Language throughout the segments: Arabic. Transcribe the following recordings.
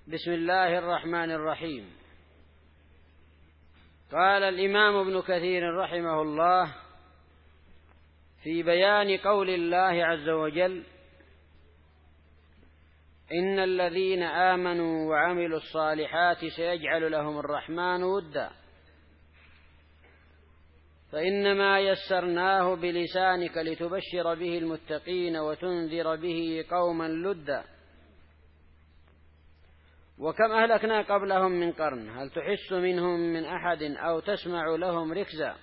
بسم الله الرحمن الرحيم. قال الإمام ابن كثير رحمه الله في بيان قول الله عز وجل: إن الذين آمنوا وعملوا الصالحات سيجعل لهم الرحمن ودا، فإنما يسرناه بلسانك لتبشر به المتقين وتنذر به قوما لدا. وكم أهلكنا قبلهم من قرن هل تحس منهم من أحد أو تسمع لهم ركزا.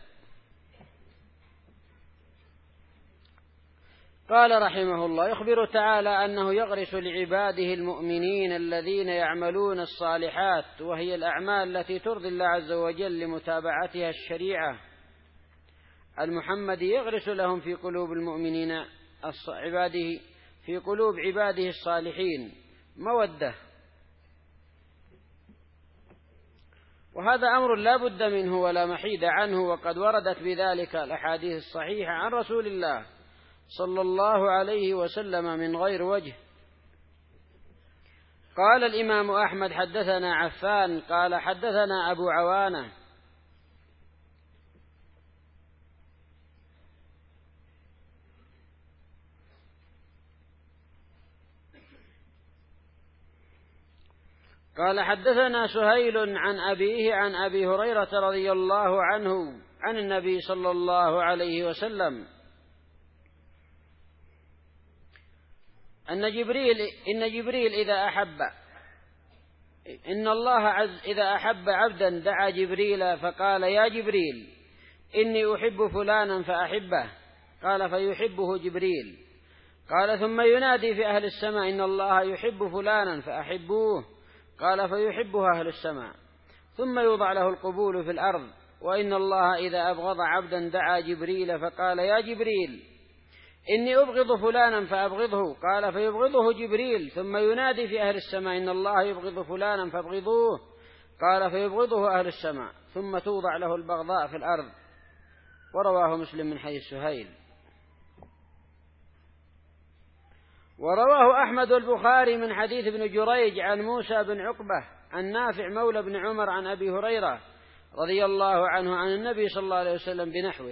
قال رحمه الله: يخبر تعالى أنه يغرس لعباده المؤمنين الذين يعملون الصالحات، وهي الأعمال التي ترضي الله عز وجل لمتابعتها الشريعة المحمد، يغرس لهم في قلوب المؤمنين عباده، في قلوب عباده الصالحين مودة. وهذا أمر لا بد منه ولا محيد عنه، وقد وردت بذلك الأحاديث الصحيحة عن رسول الله صلى الله عليه وسلم من غير وجه. قال الإمام أحمد: حدثنا عفان قال حدثنا أبو عوانة قال حدثنا سهيل عن أبيه عن أبي هريرة رضي الله عنه عن النبي صلى الله عليه وسلم إن جبريل إن الله إذا أحب عبدا دعا جبريل فقال: يا جبريل إني أحب فلانا فأحبه، قال فيحبه جبريل. قال ثم ينادي في أهل السماء: إن الله يحب فلانا فأحبوه، قال فيحبه أهل السماء. ثم يوضع له القبول في الأرض: وإن الله إذا أبغض عبدا دعا جبريل فقال: يا جبريل إني أبغض فلانا فأبغضه، قال فيبغضه جبريل. ثم ينادي في أهل السماء: إن الله يبغض فلانا فابغضوه، قال فيبغضه أهل السماء. ثم توضع له البغضاء في الأرض. ورواه مسلم من حديث سهيل. ورواه أحمد والبخاري من حديث ابن جريج عن موسى بن عقبة عن نافع مولى بن عمر عن أبي هريرة رضي الله عنه عن النبي صلى الله عليه وسلم بنحوه.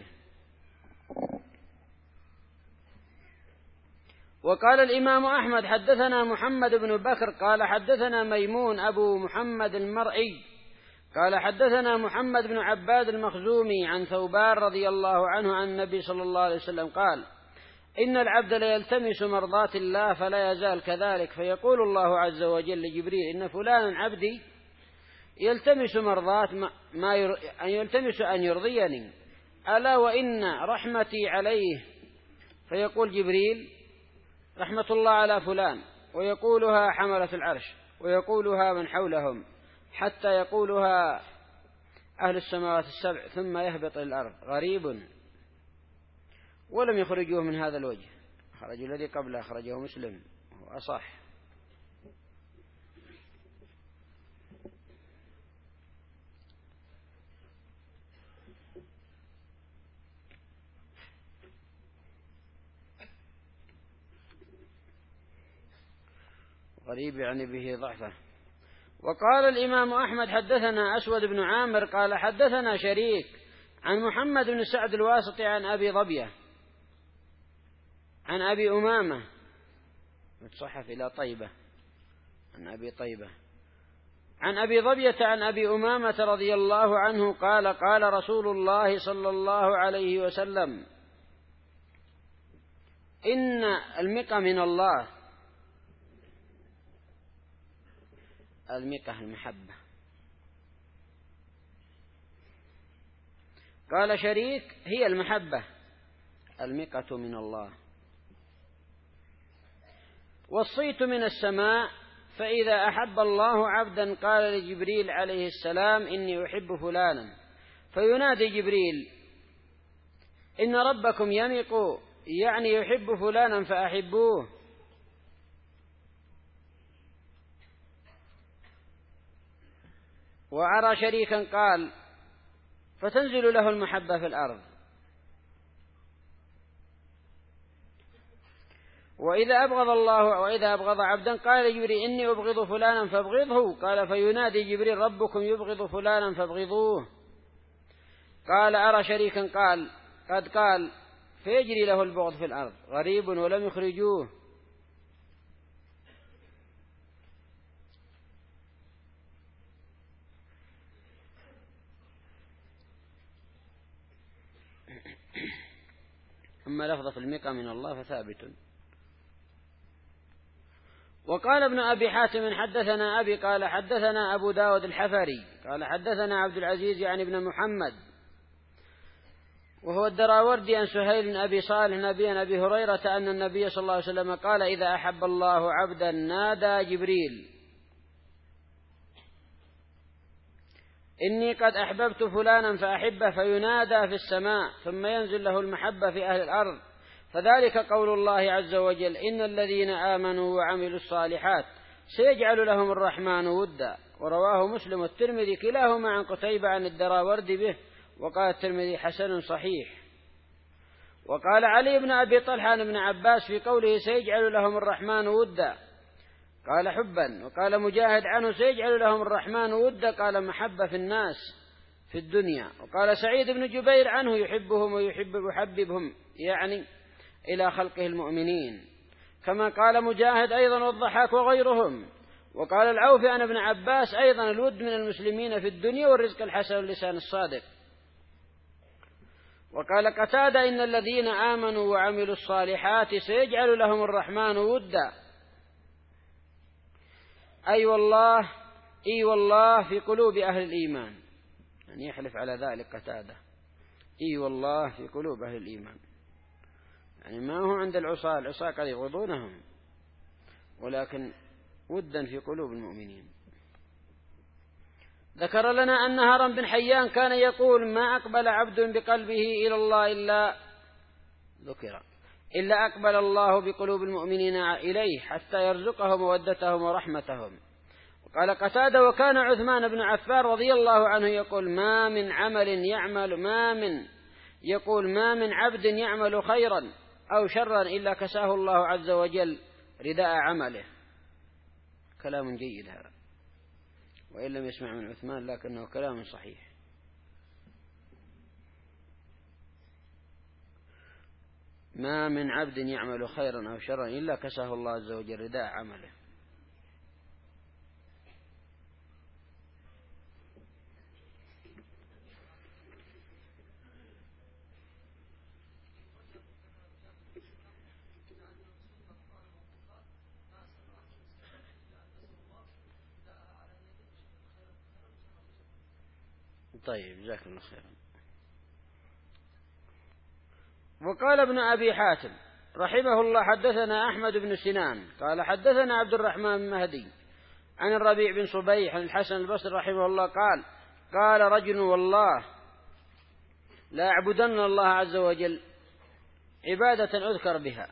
وقال الإمام أحمد: حدثنا محمد بن بكر قال حدثنا ميمون أبو محمد المرئي قال حدثنا محمد بن عباد المخزومي عن ثوبان رضي الله عنه عن النبي صلى الله عليه وسلم قال: إن العبد ليلتمس مرضات الله فلا يزال كذلك، فيقول الله عز وجل لجبريل: إن فلانا عبدي يلتمس مرضات يلتمس أن يرضيني، ألا وإن رحمتي عليه. فيقول جبريل: رحمة الله على فلان، ويقولها حملة العرش، ويقولها من حولهم، حتى يقولها أهل السماوات السبع، ثم يهبط الأرض. غريب. ولم يخرجوه من هذا الوجه، خرج الذي قبله أخرجه مسلم وهو أصح. غريب يعني به ضعفه. وقال الإمام أحمد: حدثنا أسود بن عامر قال حدثنا شريك عن محمد بن سعد الواسطي عن أبي ضبية عن أبي أمامة، متصحف إلى طيبة، عن أبي طيبة عن أبي ضبية عن أبي أمامة رضي الله عنه قال: قال رسول الله صلى الله عليه وسلم: إن المقة من الله. المقة المحبة. قال شريك: هي المحبة، المقة من الله. والصيت من السماء، فإذا أحب الله عبدا قال لجبريل عليه السلام: إني أحب فلانا، فينادي جبريل: إن ربكم يمق، يعني يحب فلانا فأحبوه. وأرى شريكا قال: فتنزل له المحبة في الأرض. وإذا أبغض عبدا قال جبريل إني أبغض فلانا فابغضه، قال فينادي جبريل ربكم يبغض فلانا فابغضوه. قال أرى شريكا قد قال فيجري له البغض في الأرض غريب ولم يخرجوه. أما لفظة المقى من الله فثابت. وقال ابن أبي حاتم حدثنا أبي قال حدثنا أبو داود الحفري قال حدثنا عبد العزيز يعني ابن محمد وهو الدراوردي عن سهيل بن أبي صالح نبي أبي هريرة أن النبي صلى الله عليه وسلم قال إذا أحب الله عبدا نادى جبريل إني قد أحببت فلانا فأحبه، فينادى في السماء ثم ينزل له المحبة في أهل الأرض، فذلك قول الله عز وجل إن الذين آمنوا وعملوا الصالحات سيجعل لهم الرحمن ودا. ورواه مسلم والترمذي كلاهما عن قتيبة عن الدراوردي به، وقال الترمذي حسن صحيح. وقال علي بن أبي طلحة عن ابن عباس في قوله سيجعل لهم الرحمن ودا قال حبا. وقال مجاهد عنه سيجعل لهم الرحمن ودا قال محبة في الناس في الدنيا. وقال سعيد بن جبير عنه يحبهم ويحببهم يعني إلى خلقه المؤمنين، كما قال مجاهد أيضا والضحاك وغيرهم. وقال العوفي عن ابن عباس أيضا الود من المسلمين في الدنيا والرزق الحسن واللسان الصادق. وقال قتادة إن الذين آمنوا وعملوا الصالحات سيجعل لهم الرحمن ودا أي والله في قلوب أهل الإيمان، يعني يحلف على ذلك قتادة أي والله في قلوب أهل الإيمان، يعني ما هو عند العصاة قد يبغضونهم ولكن ودا في قلوب المؤمنين. ذكر لنا أن هرم بن حيان كان يقول ما أقبل عبد بقلبه إلى الله إلا أقبل الله بقلوب المؤمنين إليه حتى يرزقهم مودتهم ورحمتهم. وقال قتادة وكان عثمان بن عفان رضي الله عنه يقول ما من عبد يعمل خيرا أو شرا إلا كساه الله عز وجل رداء عمله. كلام جيد هذا، وإن لم يسمع من عثمان لكنه كلام صحيح. ما من عبد يعمل خيرا أو شرا إلا كساه الله عز وجل رداء عمله. طيب جزاك الله خيرا. وقال ابن أبي حاتم رحمه الله حدثنا أحمد بن سنان قال حدثنا عبد الرحمن بن مهدي عن الربيع بن صبيح عن الحسن البصري رحمه الله قال رجل والله لا أعبدن الله عز وجل عبادة أذكر بها،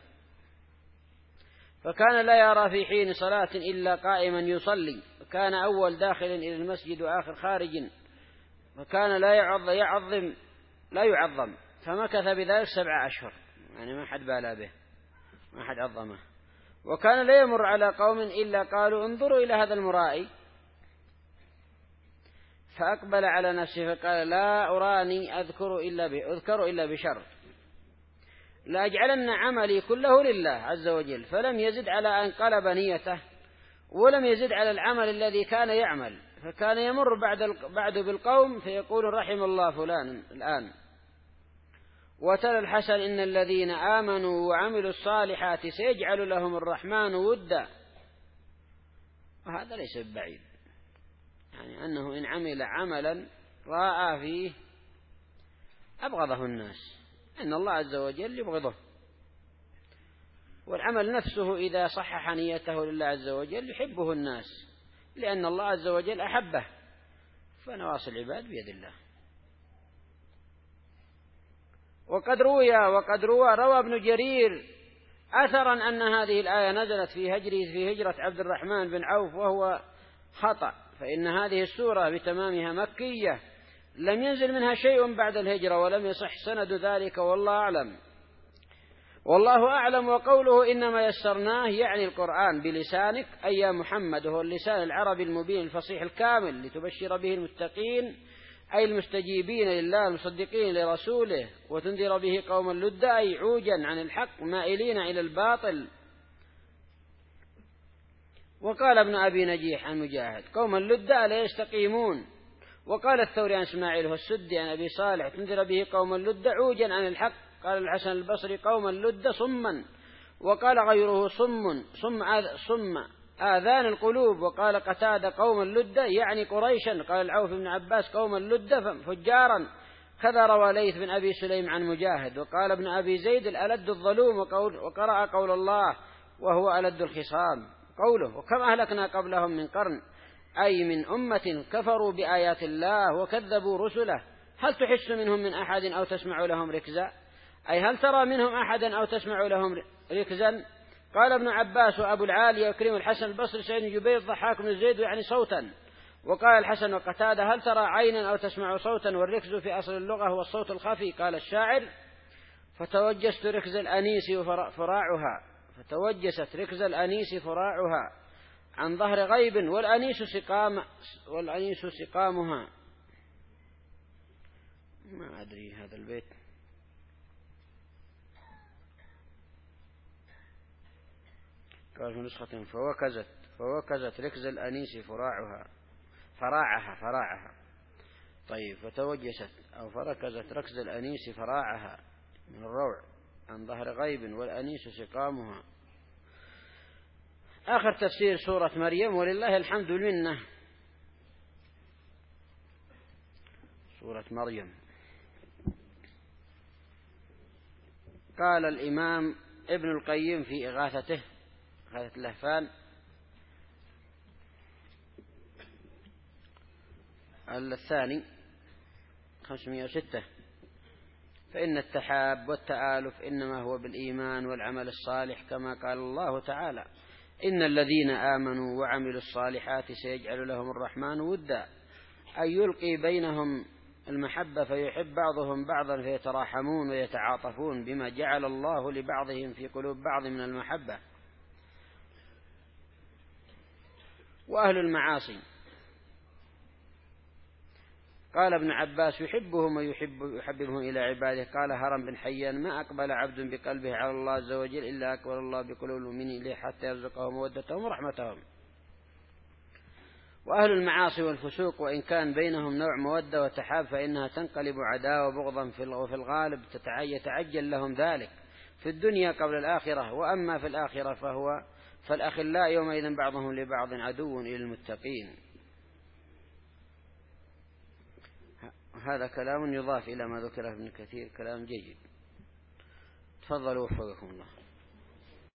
فكان لا يرى في حين صلاة إلا قائما يصلي، وكان أول داخل إلى المسجد وآخر خارج، وكان لا يعظم، فمكث بذلك 7 أشهر، يعني ما حد بالى به ما حد عظمه. وكان لا يمر على قوم إلا قالوا انظروا إلى هذا المرائي، فأقبل على نفسه فقال لا أراني أذكر إلا بشر، لا أجعلن عملي كله لله عز وجل. فلم يزد على أن قلب نيته ولم يزد على العمل الذي كان يعمل، فكان يمر بعد بالقوم فيقول رحم الله فلان الآن. وتلا الحسن إن الذين آمنوا وعملوا الصالحات سيجعل لهم الرحمن ودا، وهذا ليس بعيد، يعني أنه إن عمل عملا رأى فيه أبغضه الناس إن الله عز وجل يبغضه، والعمل نفسه إذا صحح نيته لله عز وجل يحبه الناس لأن الله عز وجل أحبه، فنواصي العباد بيد الله. وقد روى ابن جرير أثرا أن هذه الآية نزلت في هجرة عبد الرحمن بن عوف، وهو خطأ، فإن هذه السورة بتمامها مكية لم ينزل منها شيء بعد الهجرة، ولم يصح سند ذلك والله أعلم. والله أعلم. وقوله إنما يسرناه يعني القرآن بلسانك أي يا محمد، هو اللسان العربي المبين الفصيح الكامل لتبشر به المتقين أي المستجيبين لله المصدقين لرسوله، وتنذر به قوما لدا أي عوجا عن الحق مائلين إلى الباطل. وقال ابن أبي نجيح عن مجاهد قوما لدا لا يستقيمون. وقال الثوري عن إسماعيل والسدي عن أبي صالح تنذر به قوما لدا عوجا عن الحق. قال الحسن البصري قوما لدا صما. وقال غيره صم آذان القلوب. وقال قتادة قوما لدا يعني قريشا. قال العوف بن عباس قوما لدا فجارا. كذا روى ليث بن أبي سليم عن مجاهد. وقال ابن أبي زيد الألد الظلوم. وقرأ قول الله وهو ألد الخصام قوله وكم أهلكنا قبلهم من قرن أي من أمة كفروا بآيات الله وكذبوا رسله هل تحس منهم من أحد أو تسمع لهم ركزا أي هل ترى منهم أحدا أو تسمع لهم ركزا. قال ابن عباس وأبو العالي وكريم الحسن البصري سعيد بن جبير ضحاك بن زيد يعني صوتا. وقال الحسن وقتادة هل ترى عينا أو تسمع صوتا والركز في أصل اللغة هو الصوت الخفي. قال الشاعر فتوجست ركز الأنيس فراعها فتوجست ركز الأنيس فراعها عن ظهر غيب والأنيس سقامها. ما أدري هذا البيت. قال في نسخة فوكزت ركز الأنيس فراعها. طيب فتوجست أو فركزت ركز الأنيس فراعها من الروع عن ظهر غيب والأنيس سقامها. آخر تفسير سورة مريم ولله الحمد والمنة. سورة مريم قال الإمام ابن القيم في إغاثة اللهفان الثاني 506 فإن التحاب والتآلف إنما هو بالإيمان والعمل الصالح كما قال الله تعالى إن الذين آمنوا وعملوا الصالحات سيجعل لهم الرحمن ودا أي يلقي بينهم المحبة فيحب بعضهم بعضا فيتراحمون ويتعاطفون بما جعل الله لبعضهم في قلوب بعض من المحبة. وأهل المعاصي قال ابن عباس يحبهم ويحببهم إلى عباده. قال هرم بن حيان ما أقبل عبد بقلبه على الله عز وجل إلا أقبل الله بقلوب المؤمنين إليه حتى يرزقهم مودتهم ورحمتهم. وأهل المعاصي والفسوق وإن كان بينهم نوع مودة وتحاب فإنها تنقلب عداوة وبغضا وفي الغالب يتعجل لهم ذلك في الدنيا قبل الآخرة. وأما في الآخرة فالأخلاء يومئذ بعضهم لبعض عدو إلى المتقين. هذا كلام يضاف إلى ما ذكره ابن كثير كلام جيد. تفضلوا وفقكم الله.